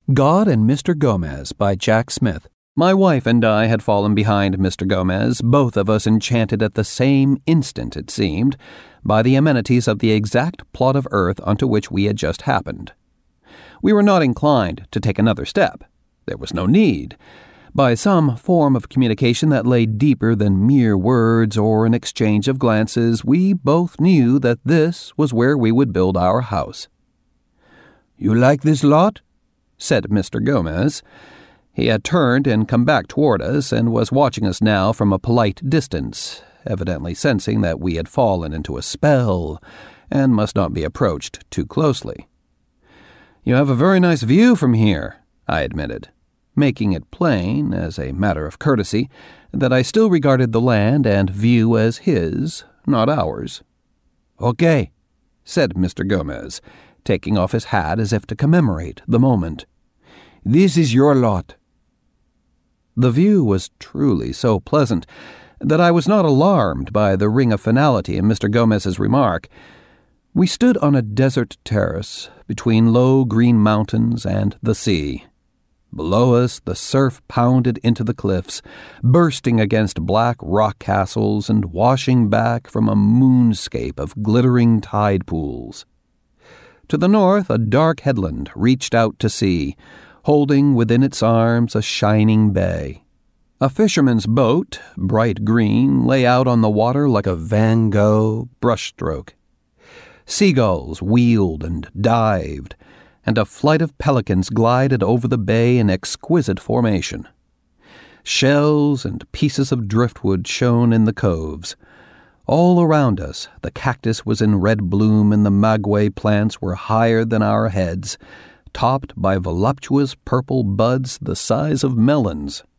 God and Mr. Gomez by Jack Smith. My wife and I had fallen behind Mr. Gomez, both of us enchanted at the same instant, it seemed, by the amenities of the exact plot of earth onto which we had just happened. We were not inclined to take another step. There was no need. By some form of communication that lay deeper than mere words or an exchange of glances, we both knew that this was where we would build our house. "You like this lot?" said Mr. Gomez. He had turned and come back toward us and was watching us now from a polite distance, evidently sensing that we had fallen into a spell and must not be approached too closely. "You have a very nice view from here," I admitted, making it plain, as a matter of courtesy, that I still regarded the land and view as his, not ours. "Okay," said Mr. Gomez, taking off his hat as if to commemorate the moment. "This is your lot." The view was truly so pleasant that I was not alarmed by the ring of finality in Mr. Gomez's remark. We stood on a desert terrace between low green mountains and the sea. Below us the surf pounded into the cliffs, bursting against black rock castles and washing back from a moonscape of glittering tide pools. To the north, a dark headland reached out to sea, holding within its arms a shining bay. A fisherman's boat, bright green, lay out on the water like a Van Gogh brushstroke. Seagulls wheeled and dived, and a flight of pelicans glided over the bay in exquisite formation. Shells and pieces of driftwood shone in the coves. All around us, the cactus was in red bloom and the maguey plants were higher than our heads, topped by voluptuous purple buds the size of melons.